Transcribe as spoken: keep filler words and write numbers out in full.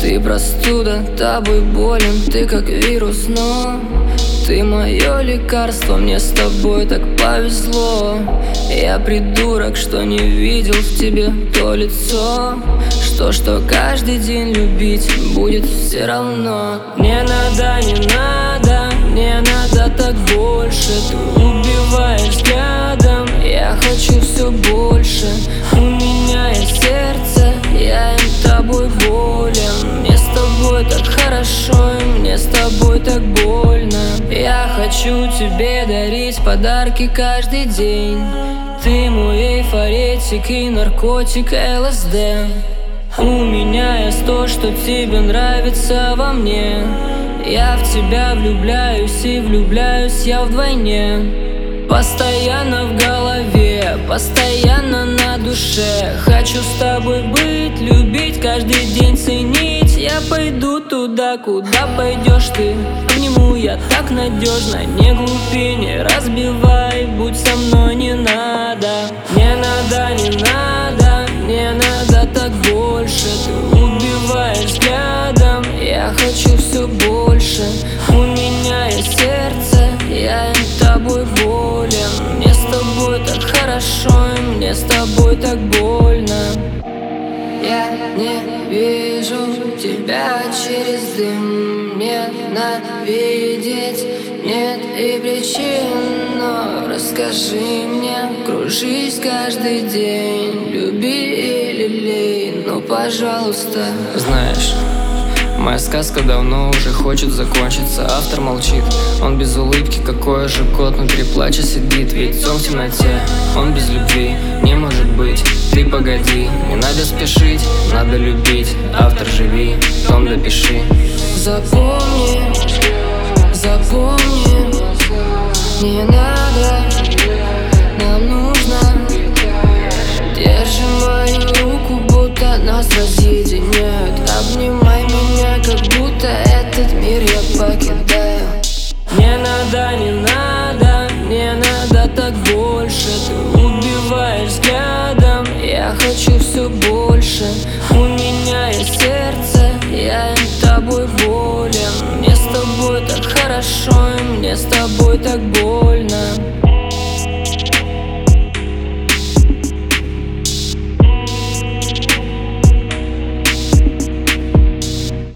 Ты простуда, тобой болен, ты как вирус, но ты мое лекарство, мне с тобой так повезло. Я придурок, что не видел в тебе то лицо, что, что каждый день любить будет все равно. Не надо, не надо, не надо так больше. Ты убиваешь взглядом, я хочу все больше. У меня есть сердце, я им тобой болен. Мне с тобой так хорошо, и мне с тобой так больно. Я хочу тебе дарить подарки каждый день. Ты мой эйфоретик и наркотик эл эс дэ. У меня есть то, что тебе нравится во мне. Я в тебя влюбляюсь и влюбляюсь я вдвойне. Постоянно в голове, постоянно на душе. Хочу с тобой быть, любить, каждый день ценить. Я пойду туда, куда пойдешь ты. Обниму я так надежно, не глупи, не разбивай. Будь со мной, не надо, не надо, не надо, не надо так больше. Ты убиваешь взглядом, я хочу все больше. У меня есть сердце, я им тобой болен. Мне с тобой так хорошо, и мне с тобой так больно. Я не вижу тебя через дым. Ненавидеть нет и причин, но расскажи мне, кружись каждый день. Люби или лей, ну пожалуйста. Знаешь, моя сказка давно уже хочет закончиться. Автор молчит, он без улыбки, какой же кот внутри плача сидит. Ведь он в темноте, он без любви не может быть. Ты погоди, не надо спешить, надо любить. Автор, живи, том допиши. Запомни, запомни, не надо, нам нужно. Держи мою руку, будто нас разъединяют. Обнимай меня, как будто этот мир я покидаю. Не надо, не надо, не надо так больше. Ты убиваешь взглядом, я хочу все больше. У меня есть сердце, я им тобой болен. Мне с тобой так хорошо, и мне с тобой так больно.